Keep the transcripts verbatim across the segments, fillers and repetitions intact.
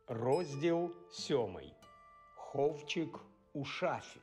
Розділ сьомий. Ховчик у шафі.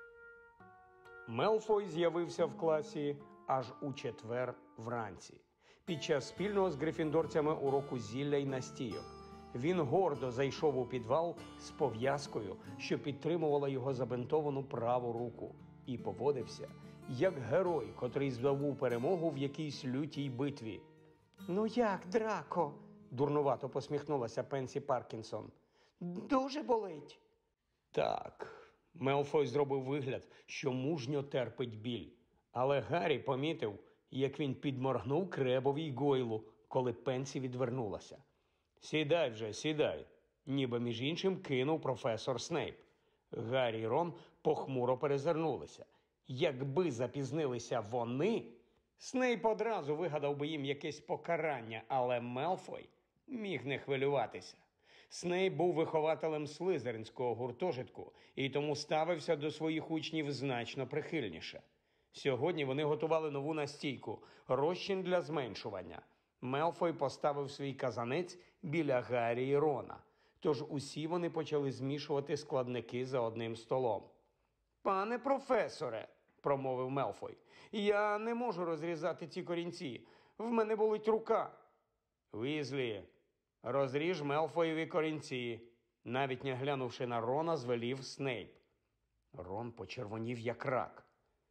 Мелфой з'явився в класі аж у четвер вранці, під час спільного з грифіндорцями уроку зілля й настійок. Він гордо зайшов у підвал з пов'язкою, що підтримувала його забинтовану праву руку, і поводився, як герой, котрий здобув перемогу в якійсь лютій битві. «Ну як, Драко?» – дурнувато посміхнулася Пенсі Паркінсон. «Дуже болить?» «Так». Мелфой зробив вигляд, що мужньо терпить біль. Але Гаррі помітив, як він підморгнув Кребові й Гойлу, коли Пенсі відвернулася. «Сідай вже, сідай», – ніби між іншим кинув професор Снейп. Гаррі й Рон похмуро перезирнулися. Якби запізнилися вони, Снейп одразу вигадав би їм якесь покарання, але Мелфой міг не хвилюватися. Снейп був вихователем слизеринського гуртожитку і тому ставився до своїх учнів значно прихильніше. Сьогодні вони готували нову настійку – розчин для зменшування. Мелфой поставив свій казанець біля Гаррі і Рона, тож усі вони почали змішувати складники за одним столом. «Пане професоре», – промовив Мелфой, – «я не можу розрізати ці корінці. В мене болить рука». «Візлі, розріж Мелфоєві корінці», – навіть не глянувши на Рона, звелів Снейп. Рон почервонів як рак.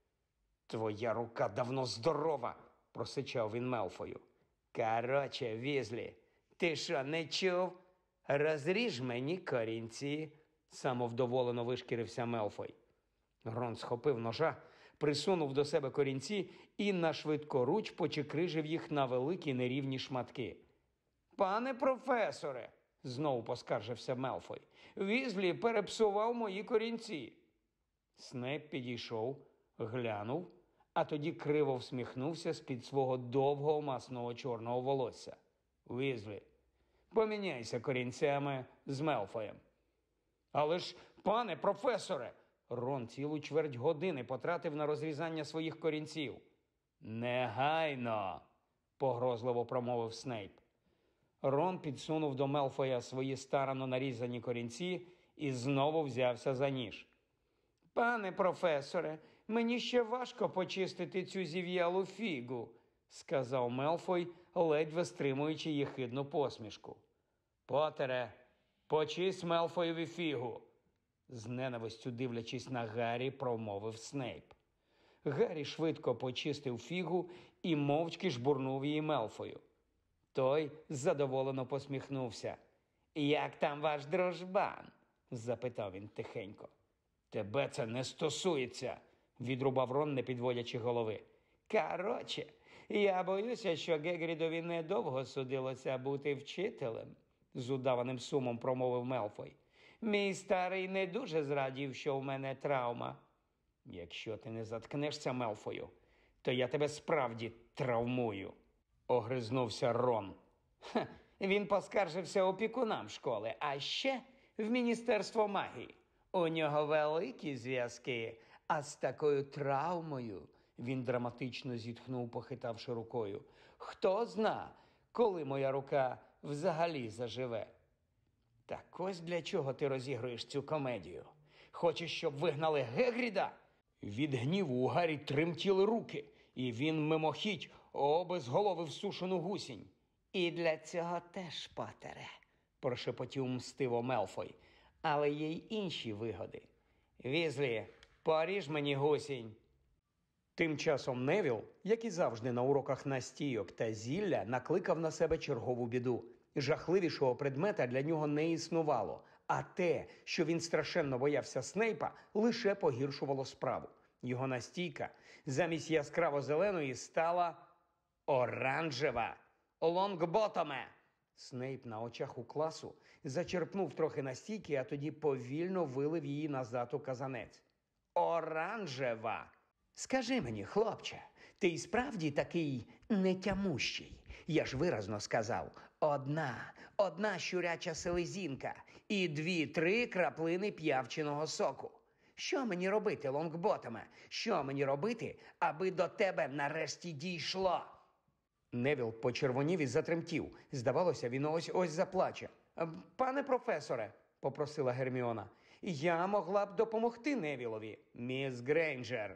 «Твоя рука давно здорова», – просичав він Мелфою. «Короче, Візлі, ти що, не чув? Розріж мені корінці», – самовдоволено вишкірився Мелфой. Рон схопив ножа, присунув до себе корінці і нашвидкоруч почекрижив їх на великі нерівні шматки. «Пане професоре», – знову поскаржився Мелфой, – «Візлі перепсував мої корінці». Снейп підійшов, глянув, а тоді криво всміхнувся з-під свого довгого масного чорного волосся. «Візлі, поміняйся корінцями з Мелфоєм». «Але ж, пане професоре!» Рон цілу чверть години потратив на розрізання своїх корінців. «Негайно!» – погрозливо промовив Снейп. Рон підсунув до Мелфоя свої старанно нарізані корінці і знову взявся за ніж. «Пане професоре, мені ще важко почистити цю зів'ялу фігу», – сказав Мелфой, ледве стримуючи єхидну посмішку. «Потере, почисть Мелфоєві фігу», – з ненавистю дивлячись на Гаррі, промовив Снейп. Гаррі швидко почистив фігу і мовчки жбурнув її Мелфою. Той задоволено посміхнувся. «Як там ваш дружбан?» – запитав він тихенько. «Тебе це не стосується», – відрубав Рон, не підводячи голови. «Короче, я боюся, що Гегрідові недовго судилося бути вчителем», – з удаваним сумом промовив Мелфой. «Мій старий не дуже зрадів, що в мене травма». «Якщо ти не заткнешся, Мелфою, то я тебе справді травмую», – огризнувся Рон. «Ха, він поскаржився опікунам школи, а ще в Міністерство магії. У нього великі зв'язки, а з такою травмою», – він драматично зітхнув, похитавши рукою, – «хто зна, коли моя рука взагалі заживе». «Так ось для чого ти розігруєш цю комедію? Хочеш, щоб вигнали Гегріда?» Від гніву у Гаррі тремтіли руки, і він мимохідь обезголовив сушену гусінь. «І для цього теж, Потере», – прошепотів мстиво Мелфой, – «але є й інші вигоди. Візлі, поріж мені гусінь». Тим часом Невіл, як і завжди на уроках настійок та зілля, накликав на себе чергову біду. Жахливішого предмета для нього не існувало, а те, що він страшенно боявся Снейпа, лише погіршувало справу. Його настійка замість яскраво-зеленої стала оранжева. «Лонгботоме!» Снейп на очах у класу зачерпнув трохи настійки, а тоді повільно вилив її назад у казанець. «Оранжева!» «Скажи мені, хлопче, ти й справді такий нетямущий? Я ж виразно сказав, одна, одна щуряча селезінка і дві-три краплини п'явчиного соку. Що мені робити, Лонгботоме? Що мені робити, аби до тебе нарешті дійшло?» Невіл почервонів і затремтів. Здавалося, він ось-ось заплаче. «Пане професоре», – попросила Герміона, – «я могла б допомогти Невілові». «Міс Грейнджер,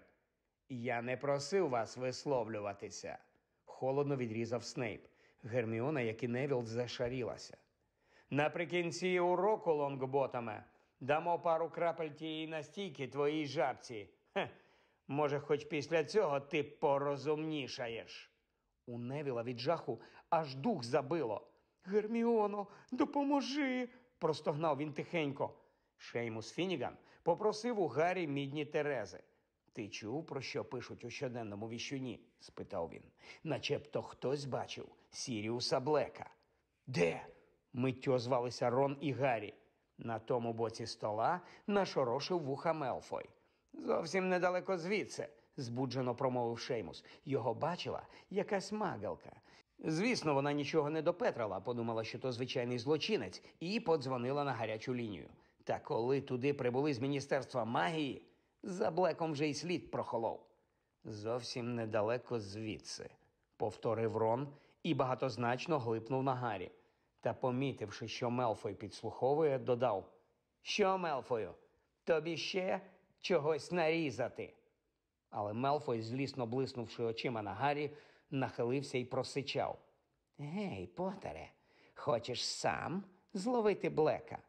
я не просив вас висловлюватися», – холодно відрізав Снейп. Герміона, як і Невіл, зашарілася. «Наприкінці уроку, Лонгботоме, дамо пару крапель тієї настійки твоїй жабці. Хе, може, хоч після цього ти порозумнішаєш». У Невіла від жаху аж дух забило. «Герміоно, допоможи!» – простогнав він тихенько. Шеймус Фінніган попросив у Гаррі мідні терези. «Ти чув, про що пишуть у щоденному віщуні?» – спитав він. «Начебто хтось бачив Сіріуса Блека». «Де?» – миттю озвалися Рон і Гаррі. На тому боці стола нашорошив вуха Мелфой. «Зовсім недалеко звідси», – збуджено промовив Шеймус. «Його бачила якась магалка». Звісно, вона нічого не допетрала, подумала, що то звичайний злочинець, і подзвонила на гарячу лінію. Та коли туди прибули з Міністерства магії, за Блеком вже й слід прохолов. «Зовсім недалеко звідси», – повторив Рон і багатозначно глипнув на Гаррі. Та, помітивши, що Мелфой підслуховує, додав: «Що, Мелфою, тобі ще чогось нарізати?» Але Мелфой, злісно блиснувши очима на Гаррі, нахилився і просичав: «Гей, Потере, хочеш сам зловити Блека?»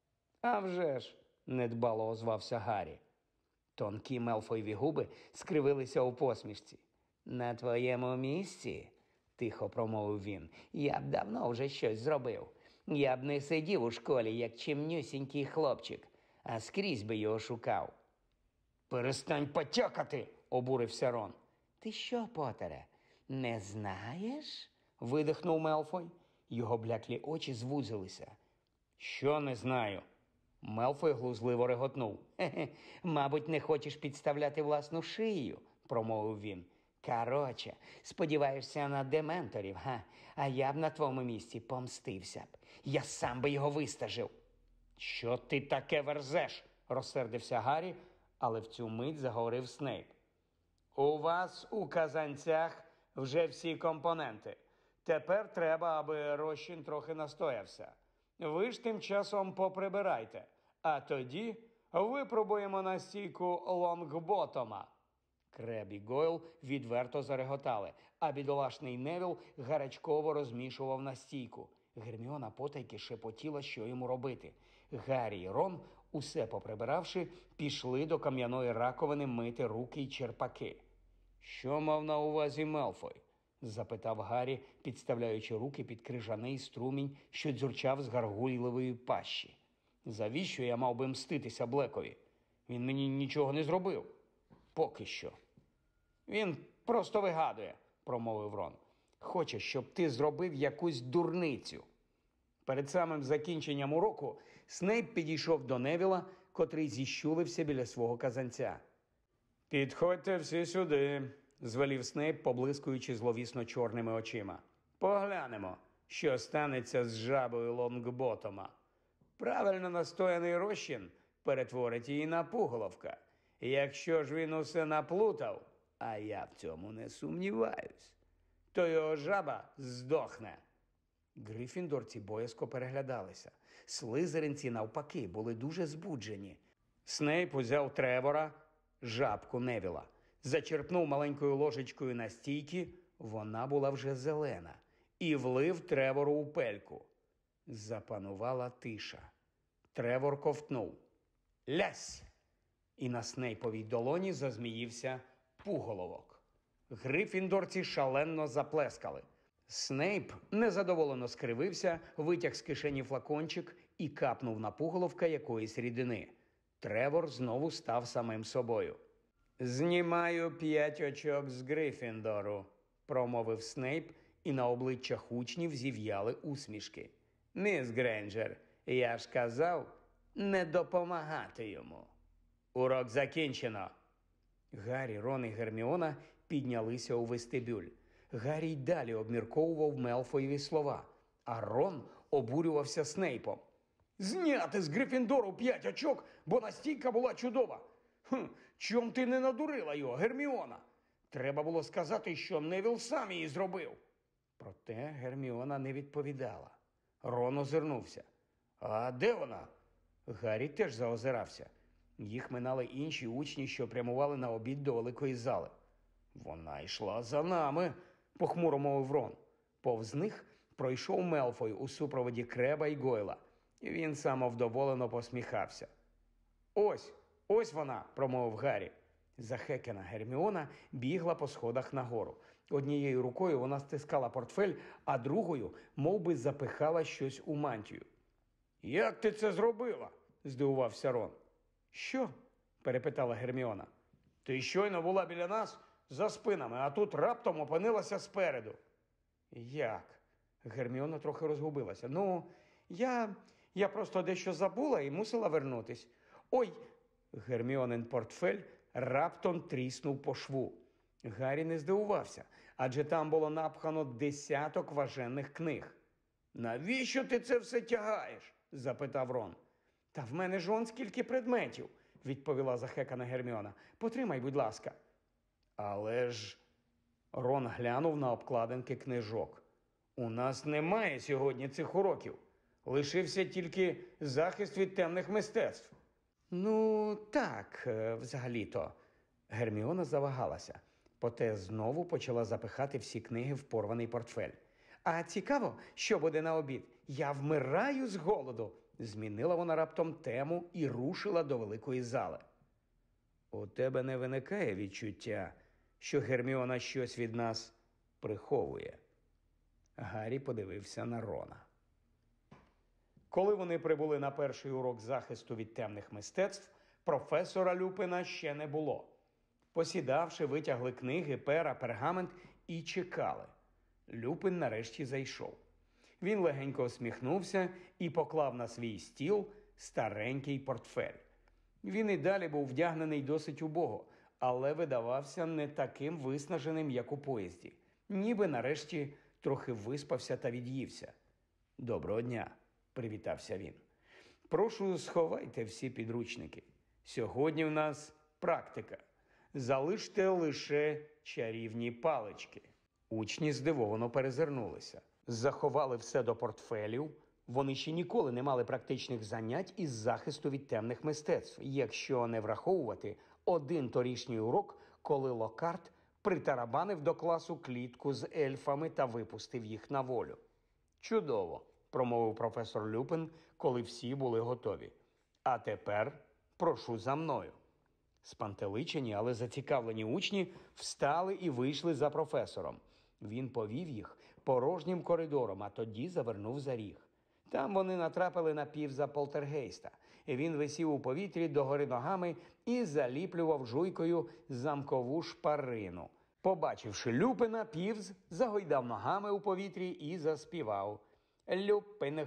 «А вже ж», – недбало озвався Гаррі. Тонкі Мелфоєві губи скривилися у посмішці. «На твоєму місці, – тихо промовив він, – я б давно вже щось зробив. Я б не сидів у школі, як чимнюсінький хлопчик, а скрізь би його шукав». «Перестань потякати!» – обурився Рон. «Ти що, Потере, не знаєш?» – видихнув Мелфой. Його бляклі очі звузилися. «Що не знаю?» Мелфой глузливо реготнув. «Хе-хе, мабуть, не хочеш підставляти власну шию», – промовив він. «Короче, сподіваєшся на дементорів, га? А я б на твоєму місці помстився б. Я сам би його вистажив». «Що ти таке верзеш?» – розсердився Гаррі, але в цю мить заговорив Снейп. «У вас у казанцях вже всі компоненти. Тепер треба, аби розчин трохи настоявся. Ви ж тим часом поприбирайте, а тоді випробуємо настійку Лонгботома». Креб і Гойл відверто зареготали, а бідолашний Невіл гарячково розмішував настійку. Герміона потайки шепотіла, що йому робити. Гаррі і Рон, усе поприбиравши, пішли до кам'яної раковини мити руки й черпаки. «Що мав на увазі Мелфой?» – запитав Гаррі, підставляючи руки під крижаний струмінь, що дзюрчав з гаргульливої пащі. «Завіщо я мав би мститися Блекові? Він мені нічого не зробив. Поки що». «Він просто вигадує», – промовив Рон. «Хоче, щоб ти зробив якусь дурницю». Перед самим закінченням уроку Снейп підійшов до Невіла, котрий зіщулився біля свого казанця. «Підходьте всі сюди», – звелів Снейп, поблискуючи зловісно чорними очима. «Поглянемо, що станеться з жабою Лонгботома. Правильно настояний розчин перетворить її на пуголовка. Якщо ж він усе наплутав, а я в цьому не сумніваюсь, то його жаба здохне». Грифіндорці боязко переглядалися. Слизеринці, навпаки, були дуже збуджені. Снейп узяв Тревора, жабку Невіла, зачерпнув маленькою ложечкою настійки, вона була вже зелена, і влив Тревору у пельку. Запанувала тиша. Тревор ковтнув. «Лясь!» І на Снейповій долоні зазміївся пуголовок. Грифіндорці шалено заплескали. Снейп незадоволено скривився, витяг з кишені флакончик і капнув на пуголовка якоїсь рідини. Тревор знову став самим собою. «Знімаю п'ять очок з Грифіндору», – промовив Снейп, і на обличчях учнів зів'яли усмішки. «Міс Грейнджер, я ж казав не допомагати йому. Урок закінчено». Гаррі, Рон і Герміона піднялися у вестибюль. Гаррі й далі обмірковував Мелфоєві слова, а Рон обурювався Снейпом. «Зняти з Грифіндору п'ять очок, бо настійка була чудова. Хм, чом ти не надурила його, Герміона? Треба було сказати, що Невіл сам її зробив». Проте Герміона не відповідала. Рон озирнувся. А де вона? Гаррі теж заозирався. Їх минали інші учні, що прямували на обід до великої зали. Вона йшла за нами, похмуро мовив Рон. Повз них пройшов Мелфой у супроводі Креба й Гойла. Він самовдоволено посміхався. Ось, ось вона, промовив Гаррі. Захекана Герміона бігла по сходах нагору. Однією рукою вона стискала портфель, а другою мов би, запихала щось у мантію. «Як ти це зробила?» – здивувався Рон. «Що?» – перепитала Герміона. «Ти щойно була біля нас за спинами, а тут раптом опинилася спереду». «Як?» – Герміона трохи розгубилася. «Ну, я... я просто дещо забула і мусила вернутись. Ой!» Герміонин портфель раптом тріснув по шву. Гаррі не здивувався, адже там було напхано десяток важенних книг. «Навіщо ти це все тягаєш?» – запитав Рон. «Та в мене ж он скільки предметів», – відповіла захекана Герміона. «Потримай, будь ласка». «Але ж…» – Рон глянув на обкладинки книжок. «У нас немає сьогодні цих уроків. Лишився тільки захист від темних мистецтв». «Ну, так, взагалі-то». Герміона завагалася, проте знову почала запихати всі книги в порваний портфель. «А цікаво, що буде на обід? Я вмираю з голоду!» Змінила вона раптом тему і рушила до великої зали. «У тебе не виникає відчуття, що Герміона щось від нас приховує?» Гаррі подивився на Рона. Коли вони прибули на перший урок захисту від темних мистецтв, професора Люпина ще не було. Посідавши, витягли книги, пера, пергамент і чекали. Люпин нарешті зайшов. Він легенько усміхнувся і поклав на свій стіл старенький портфель. Він і далі був вдягнений досить убого, але видавався не таким виснаженим, як у поїзді. Ніби нарешті трохи виспався та від'ївся. «Доброго дня», – привітався він. «Прошу, сховайте всі підручники. Сьогодні в нас практика. Залиште лише чарівні палички». Учні здивовано перезирнулися. Заховали все до портфелів. Вони ще ніколи не мали практичних занять із захисту від темних мистецтв, якщо не враховувати один торішній урок, коли Локарт притарабанив до класу клітку з ельфами та випустив їх на волю. «Чудово», – промовив професор Люпин, коли всі були готові. «А тепер прошу за мною». Спантеличені, але зацікавлені учні встали і вийшли за професором. Він повів їх порожнім коридором, а тоді завернув за ріг. Там вони натрапили на Півза Полтергейста. Він висів у повітрі догори ногами і заліплював жуйкою замкову шпарину. Побачивши Люпина, Півз загойдав ногами у повітрі і заспівав. «Люпин,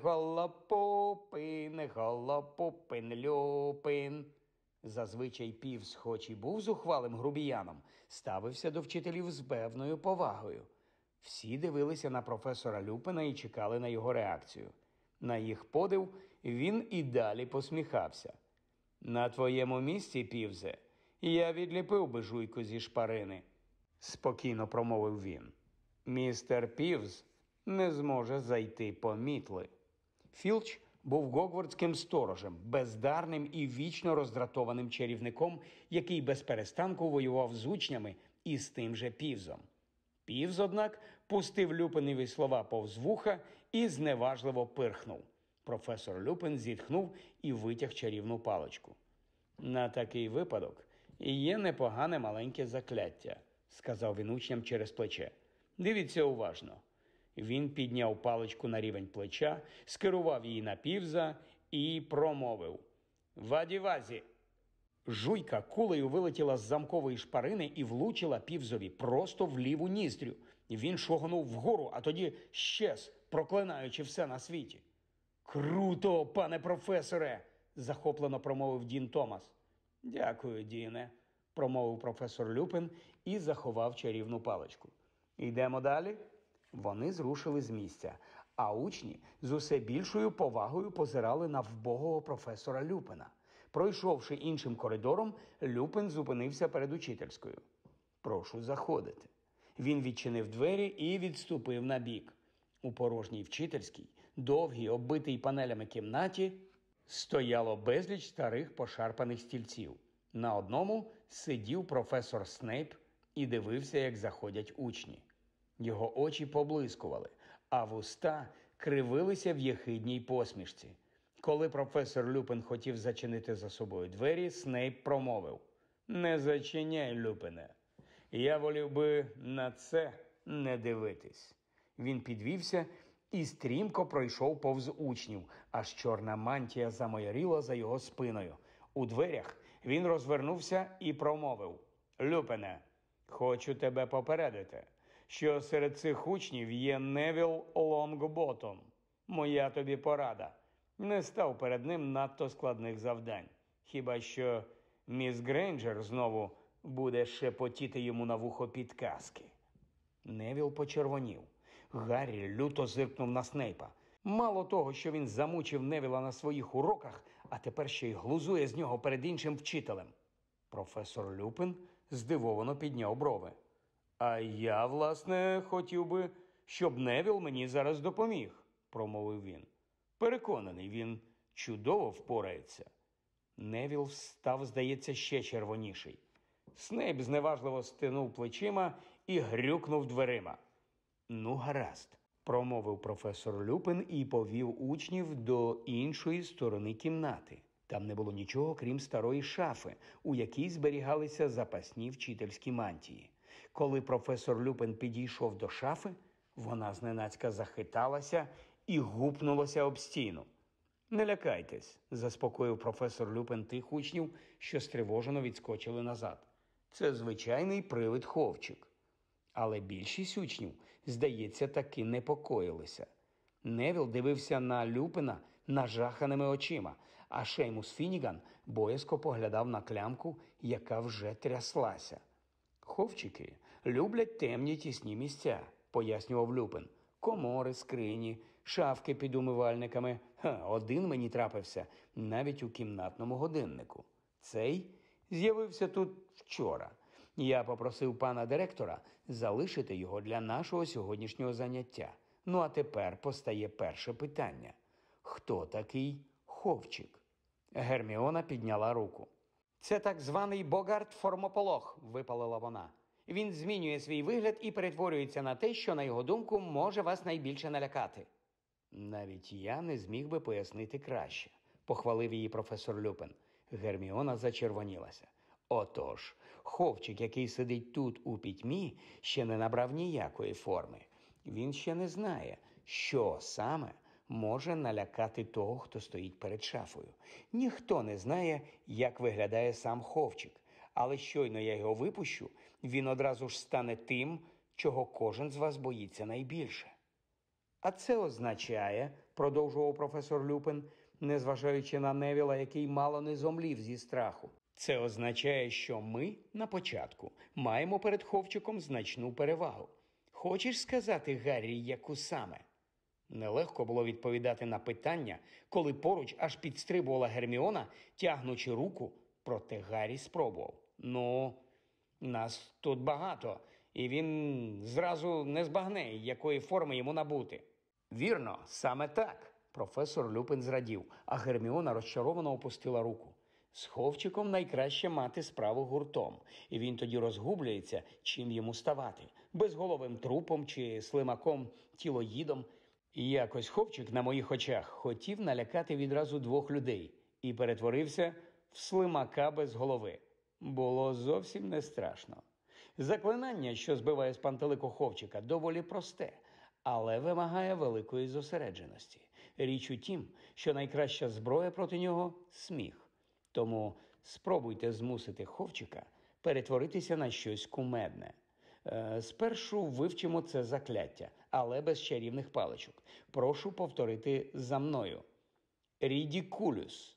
голопупин, голопупин, Люпин». Зазвичай Півз, хоч і був зухвалим грубіяном, ставився до вчителів з певною повагою. Всі дивилися на професора Люпина і чекали на його реакцію. На їх подив він і далі посміхався. «На твоєму місці, Півзе, я відліпив би жуйку зі шпарини», – спокійно промовив він. «Містер Півз не зможе зайти по мітли». Філч був гогвардським сторожем, бездарним і вічно роздратованим чарівником, який без перестанку воював з учнями і з тим же Півзом. Півз, однак, пустив Люпинові слова повз вуха і зневажливо пирхнув. Професор Люпин зітхнув і витяг чарівну паличку. «На такий випадок є непогане маленьке закляття», – сказав він учням через плече. «Дивіться уважно». Він підняв паличку на рівень плеча, скерував її на Півза і промовив: «Ваді-вазі!» Жуйка кулею вилетіла з замкової шпарини і влучила Півзові просто в ліву ніздрю. Він шогнув вгору, а тоді щез, проклинаючи все на світі. «Круто, пане професоре!» – захоплено промовив Дін Томас. «Дякую, Діне», – промовив професор Люпин і заховав чарівну паличку. «Йдемо далі?» Вони зрушили з місця, а учні з усе більшою повагою позирали на вбогого професора Люпина. Пройшовши іншим коридором, Люпин зупинився перед учительською. «Прошу заходити». Він відчинив двері і відступив набік. У порожній вчительській довгій, оббитій панелями кімнаті стояло безліч старих пошарпаних стільців. На одному сидів професор Снейп і дивився, як заходять учні. Його очі поблискували, а вуста кривилися в єхидній посмішці. Коли професор Люпин хотів зачинити за собою двері, Снейп промовив: «Не зачиняй, Люпине. Я волів би на це не дивитись». Він підвівся і стрімко пройшов повз учнів, аж чорна мантія замайоріла за його спиною. У дверях він розвернувся і промовив: «Люпине, хочу тебе попередити, що серед цих учнів є Невіл Лонгботом. Моя тобі порада. Не став перед ним надто складних завдань. Хіба що міс Грейнджер знову буде шепотіти йому на вухо підказки». Невіл почервонів. Гаррі люто зиркнув на Снейпа. Мало того, що він замучив Невіла на своїх уроках, а тепер ще й глузує з нього перед іншим вчителем. Професор Люпин здивовано підняв брови. «А я, власне, хотів би, щоб Невіл мені зараз допоміг», – промовив він. «Переконаний, він чудово впорається». Невіл став, здається, ще червоніший. Снейп зневажливо стинув плечима і грюкнув дверима. «Ну, гаразд», – промовив професор Люпин і повів учнів до іншої сторони кімнати. Там не було нічого, крім старої шафи, у якій зберігалися запасні вчительські мантії. Коли професор Люпин підійшов до шафи, вона зненацька захиталася і гупнулася об стіну. «Не лякайтесь», – заспокоїв професор Люпин тих учнів, що стривожено відскочили назад. «Це звичайний привид Ховчик». Але більшість учнів, здається, таки непокоїлися. Невіл дивився на Люпина нажаханими очима, а Шеймус Фінніган боязко поглядав на клямку, яка вже тряслася. «Ховчики люблять темні тісні місця», – пояснював Люпин. «Комори, скрині, шафки під умивальниками. Ха, один мені трапився навіть у кімнатному годиннику. Цей з'явився тут вчора. Я попросив пана директора залишити його для нашого сьогоднішнього заняття. Ну а тепер постає перше питання. Хто такий Ховчик?» Герміона підняла руку. «Це так званий Богарт-формополох», – випалила вона. «Він змінює свій вигляд і перетворюється на те, що, на його думку, може вас найбільше налякати». «Навіть я не зміг би пояснити краще», – похвалив її професор Люпин. Герміона зачервонілася. «Отож, Ховчик, який сидить тут у пітьмі, ще не набрав ніякої форми. Він ще не знає, що саме може налякати того, хто стоїть перед шафою. Ніхто не знає, як виглядає сам Ховчик, але щойно я його випущу, він одразу ж стане тим, чого кожен з вас боїться найбільше». «А це означає», – продовжував професор Люпин, незважаючи на Невіла, який мало не зомлів зі страху, «це означає, що ми на початку маємо перед Ховчиком значну перевагу. Хочеш сказати, Гаррі, яку саме?» Нелегко було відповідати на питання, коли поруч аж підстрибувала Герміона, тягнучи руку, проте Гаррі спробував. «Ну, нас тут багато, і він зразу не збагне, якої форми йому набути». «Вірно, саме так», – професор Люпин зрадів, а Герміона розчаровано опустила руку. «З Ховчиком найкраще мати справу гуртом, і він тоді розгублюється, чим йому ставати – безголовим трупом чи слимаком-тілоїдом». І якось Ховчик на моїх очах хотів налякати відразу двох людей і перетворився в слимака без голови. Було зовсім не страшно. Заклинання, що збиває з пантелику Ховчика, доволі просте, але вимагає великої зосередженості. Річ у тім, що найкраща зброя проти нього – сміх. Тому спробуйте змусити Ховчика перетворитися на щось кумедне. Е, спершу вивчимо це закляття, але без чарівних паличок. Прошу повторити за мною. Рідікулюс.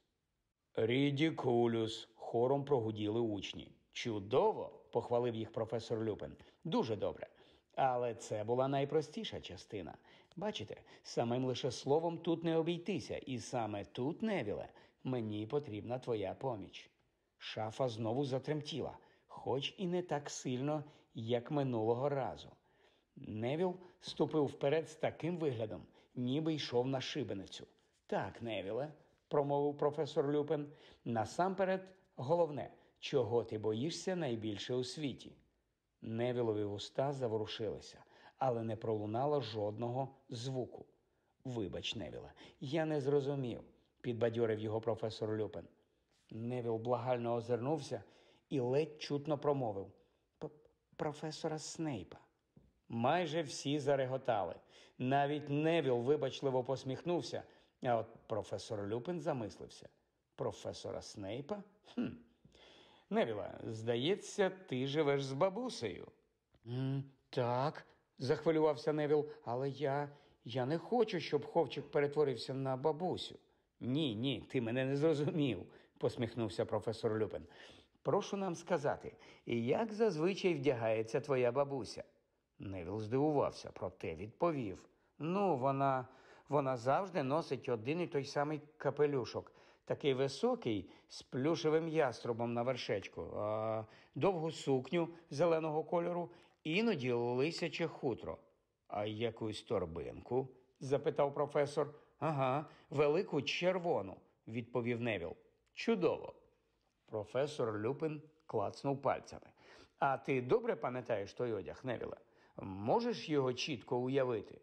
Рідікулюс. Хором прогуділи учні. Чудово, похвалив їх професор Люпин. Дуже добре. Але це була найпростіша частина. Бачите, самим лише словом тут не обійтися. І саме тут, Невіле, мені потрібна твоя поміч. Шафа знову затремтіла, хоч і не так сильно, як минулого разу. Невіл ступив вперед з таким виглядом, ніби йшов на шибеницю. «Так, Невіле», – промовив професор Люпен, – «насамперед головне, чого ти боїшся найбільше у світі?» Невілові вуста заворушилися, але не пролунало жодного звуку. «Вибач, Невіле, я не зрозумів», – підбадьорив його професор Люпен. Невіл благально озирнувся і ледь чутно промовив: «Професора Снейпа». Майже всі зареготали. Навіть Невіл вибачливо посміхнувся, а от професор Люпен замислився. «Професора Снейпа? Хм. Невіле, здається, ти живеш з бабусею». М, «Так», – захвилювався Невіл, «але я, я не хочу, щоб ховчик перетворився на бабусю». «Ні, ні, ти мене не зрозумів», – посміхнувся професор Люпен. «Прошу нам сказати, як зазвичай вдягається твоя бабуся?» Невіл здивувався, проте відповів: «Ну, вона, вона завжди носить один і той самий капелюшок, такий високий, з плюшевим яструбом на вершечку, а довгу сукню зеленого кольору, іноді лисяче хутро». «А якусь торбинку?» – запитав професор. «Ага, велику червону», – відповів Невіл. «Чудово». Професор Люпен клацнув пальцями. «А ти добре пам'ятаєш той одяг, Невіле? Можеш його чітко уявити?»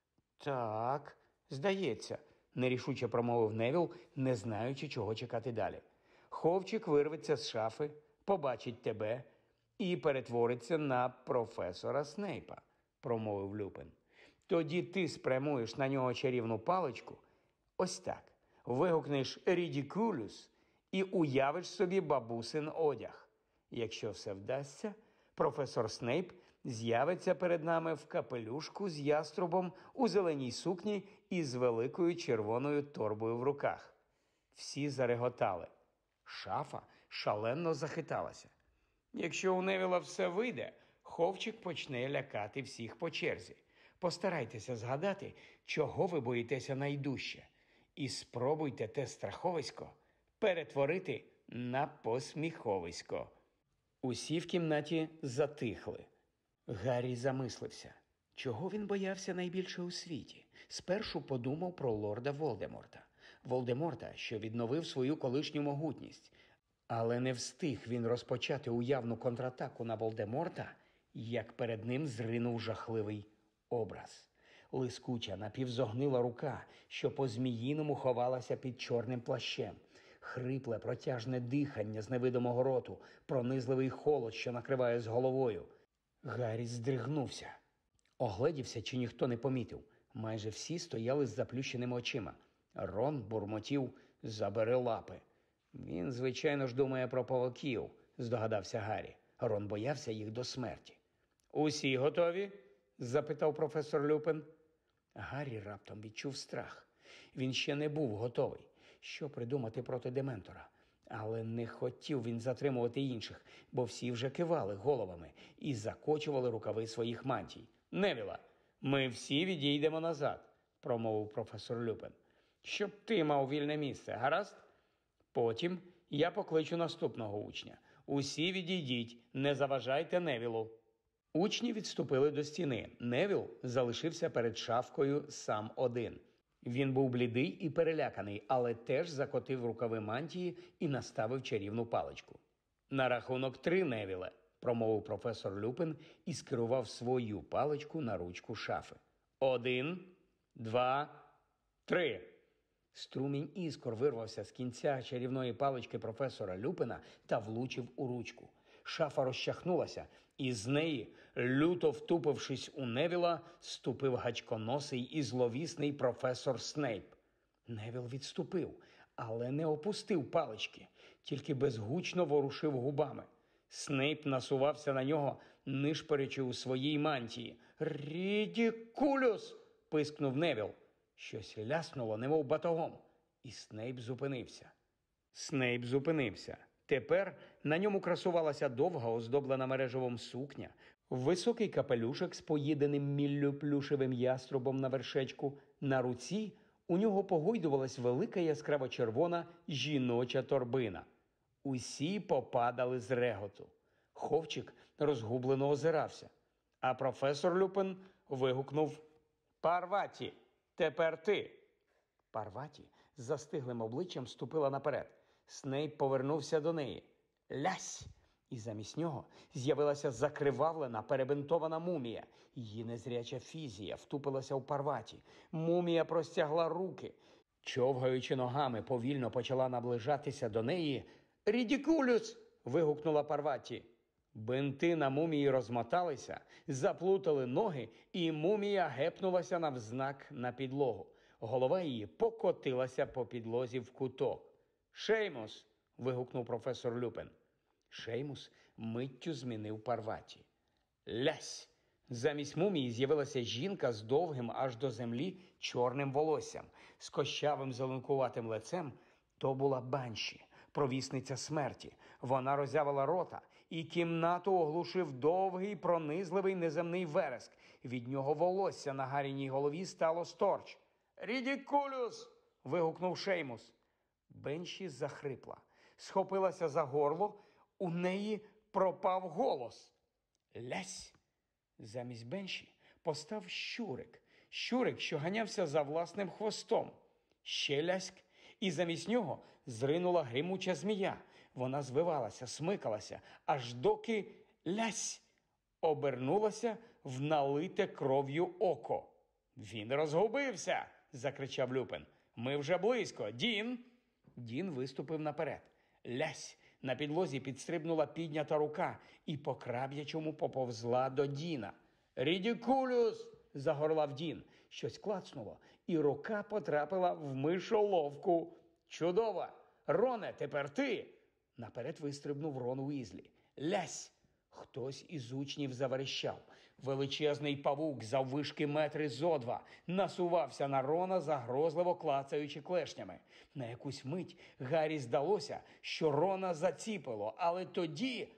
«Так, здається», – нерішуче промовив Невіл, не знаючи, чого чекати далі. «Ховчик вирветься з шафи, побачить тебе і перетвориться на професора Снейпа», – промовив Люпен. «Тоді ти спрямуєш на нього чарівну паличку, ось так, вигукнеш «Рідікулюс» і уявиш собі бабусин одяг. Якщо все вдасться, професор Снейп з'явиться перед нами в капелюшку з яструбом у зеленій сукні і з великою червоною торбою в руках». Всі зареготали. Шафа шалено захиталася. «Якщо у Невіла все вийде, ховчик почне лякати всіх по черзі. Постарайтеся згадати, чого ви боїтеся найдужче, і спробуйте те страховисько перетворити на посміховисько». Усі в кімнаті затихли. Гаррі замислився. Чого він боявся найбільше у світі? Спершу подумав про лорда Волдеморта. Волдеморта, що відновив свою колишню могутність. Але не встиг він розпочати уявну контратаку на Волдеморта, як перед ним зринув жахливий образ. Лискуча, напівзогнила рука, що по-зміїному ховалася під чорним плащем. Хрипле, протяжне дихання з невидимого роту, пронизливий холод, що накриває з головою. Гаррі здригнувся. Огледівся, чи ніхто не помітив. Майже всі стояли з заплющеними очима. Рон бурмотів: «Забери лапи». «Він, звичайно ж, думає про павуків», – здогадався Гаррі. Рон боявся їх до смерті. «Усі готові?» – запитав професор Люпен. Гаррі раптом відчув страх. Він ще не був готовий. Що придумати проти Дементора? Але не хотів він затримувати інших, бо всі вже кивали головами і закочували рукави своїх мантій. «Невіле, ми всі відійдемо назад», – промовив професор Люпен. «Щоб ти мав вільне місце, гаразд? Потім я покличу наступного учня. Усі відійдіть, не заважайте Невілу». Учні відступили до стіни. Невіл залишився перед шафкою сам один. Він був блідий і переляканий, але теж закотив рукави мантії і наставив чарівну паличку. «На рахунок три, Невіле», – промовив професор Люпен і скерував свою паличку на ручку шафи. «Один, два, три». Струмінь іскор вирвався з кінця чарівної палички професора Люпена та влучив у ручку. Шафа розчахнулася, і з неї, люто втупившись у Невіла, ступив гачконосий і зловісний професор Снейп. Невіл відступив, але не опустив палички, тільки безгучно ворушив губами. Снейп насувався на нього, нишпорячи у своїй мантії. «Рідікулюс!» – пискнув Невіл. Щось ляснуло, немов батогом, і Снейп зупинився. Снейп зупинився. Тепер на ньому красувалася довга, оздоблена мереживом сукня, високий капелюшок з поїденим міллю плюшевим яструбом на вершечку. На руці у нього погойдувалась велика яскраво-червона жіноча торбина. Усі попадали з реготу. Ховчик розгублено озирався. А професор Люпен вигукнув: «Парваті! тепер ти. Парваті з застиглим обличчям ступила наперед. Снейп повернувся до неї. Лясь! І замість нього з'явилася закривавлена, перебинтована мумія. Її незряча фізія втупилася у Парваті. Мумія простягла руки. Човгаючи ногами, повільно почала наближатися до неї. «Рідікулюс!» – вигукнула Парваті. Бинти на мумії розмоталися, заплутали ноги, і мумія гепнулася навзнак на підлогу. Голова її покотилася по підлозі в куток. «Шеймус!» – вигукнув професор Люпен. Шеймус миттю змінив Парваті. Лясь! Замість мумії з'явилася жінка з довгим аж до землі чорним волоссям, з кощавим зеленкуватим лицем. То була Банші, провісниця смерті. Вона роззявила рота, і кімнату оглушив довгий, пронизливий неземний вереск. Від нього волосся на Гаріній голові стало сторч. «Рідікулюс!» – вигукнув Шеймус. Банші захрипла, схопилася за горло, у неї пропав голос. Лясь! Замість Банші постав щурик. Щурик, що ганявся за власним хвостом. Ще ляськ, і замість нього зринула гримуча змія. Вона звивалася, смикалася, аж доки лясь обернулася в налите кров'ю око. «Він розгубився!» – закричав Люпен. «Ми вже близько! Дін!» Дін виступив наперед. Лясь! На підлозі підстрибнула піднята рука і по краб'ячому поповзла до Діна. «Рідікулюс!» – загорлав Дін. Щось клацнуло, і рука потрапила в мишоловку. «Чудово! Роне, тепер ти!» Наперед вистрибнув Рон Уізлі. «Лясь!» Хтось із учнів заверещав. Величезний павук заввишки метри зо два насувався на Рона, загрозливо клацаючи клешнями. На якусь мить Гаррі здалося, що Рона заціпило, але тоді...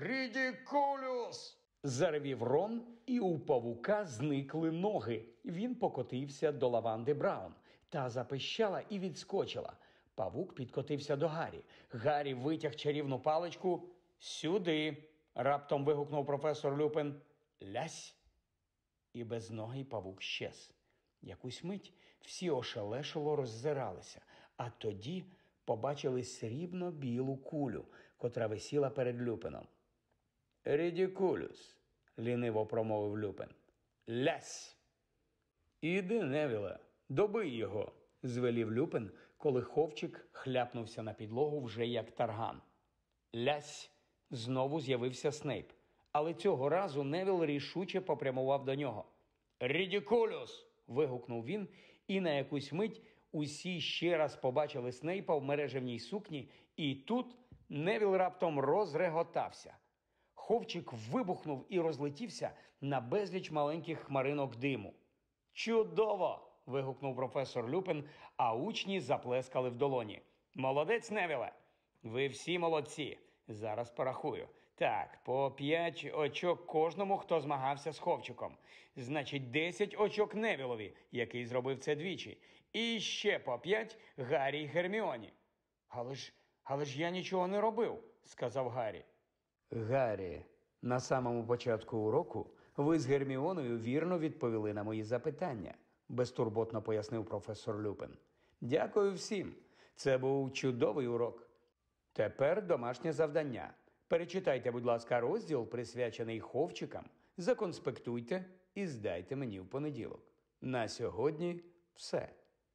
«Рідікулюс!» – заревів Рон, і у павука зникли ноги. Він покотився до Лаванди Браун. Та запищала і відскочила. Павук підкотився до Гаррі. Гаррі витяг чарівну паличку. «Сюди!» – раптом вигукнув професор Люпен. «Лясь!» І безногий павук щез. Якусь мить всі ошелешило роззиралися, а тоді побачили срібно-білу кулю, котра висіла перед Люпеном. «Рідікулюс!» – ліниво промовив Люпен. «Лясь!» «Іди, Невіле, добий його!» – звелів Люпен, коли ховчик хляпнувся на підлогу вже як тарган. «Лясь!» – знову з'явився Снейп. Але цього разу Невіл рішуче попрямував до нього. «Рідікулюс!» – вигукнув він, і на якусь мить усі ще раз побачили Снейпа в мережевній сукні, і тут Невіл раптом розреготався. Ховчик вибухнув і розлетівся на безліч маленьких хмаринок диму. «Чудово!» – вигукнув професор Люпен, а учні заплескали в долоні. «Молодець, Невіле! Ви всі молодці! Зараз порахую. Так, по п'ять очок кожному, хто змагався з Ховчиком. Значить, десять очок Невілові, який зробив це двічі. І ще по п'ять Гаррі й Герміоні». Але ж, але ж я нічого не робив», – сказав Гаррі. «Гаррі, на самому початку уроку ви з Герміоною вірно відповіли на мої запитання», – безтурботно пояснив професор Люпен. «Дякую всім. Це був чудовий урок. Тепер домашнє завдання. Перечитайте, будь ласка, розділ, присвячений Ховчикам, законспектуйте і здайте мені в понеділок. На сьогодні все».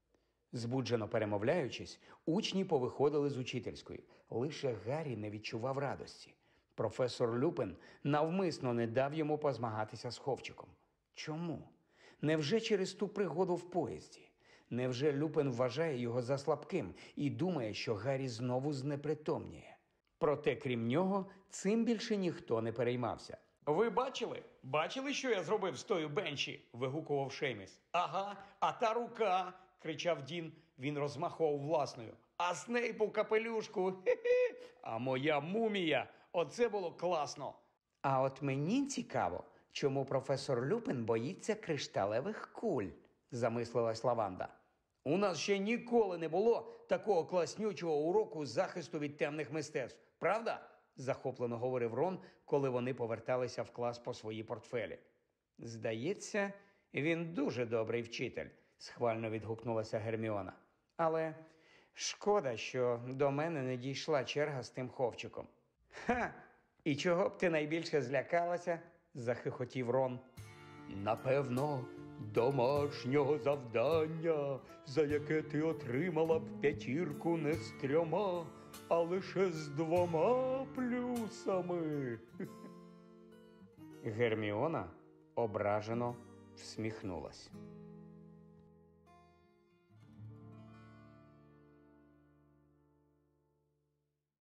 Збуджено перемовляючись, учні повиходили з учительської. Лише Гаррі не відчував радості. Професор Люпен навмисно не дав йому позмагатися з Ховчиком. Чому? Невже через ту пригоду в поїзді? Невже Люпен вважає його за слабким і думає, що Гаррі знову знепритомніє? Проте, крім нього, цим більше ніхто не переймався. «Ви бачили? Бачили, що я зробив з тою Бенші?» – вигукував Шейміс. «Ага, а та рука!» – кричав Дін. Він розмахував власною. «А Снейп у капелюшку! Хе-хе! А моя мумія! Оце було класно!» «А от мені цікаво, чому професор Люпен боїться кришталевих куль?» – замислилась Лаванда. «У нас ще ніколи не було такого класнючого уроку захисту від темних мистецтв. Правда?» – захоплено говорив Рон, коли вони поверталися в клас по свої портфелі. «Здається, він дуже добрий вчитель», – схвально відгукнулася Герміона. Але шкода, що до мене не дійшла черга з тим ховчиком. Ха! І чого б ти найбільше злякалася? Захихотів Рон. Напевно, домашнього завдання, за яке ти отримала б п'ятірку не з трьома, а лише з двома плюсами. Герміона ображено всміхнулась.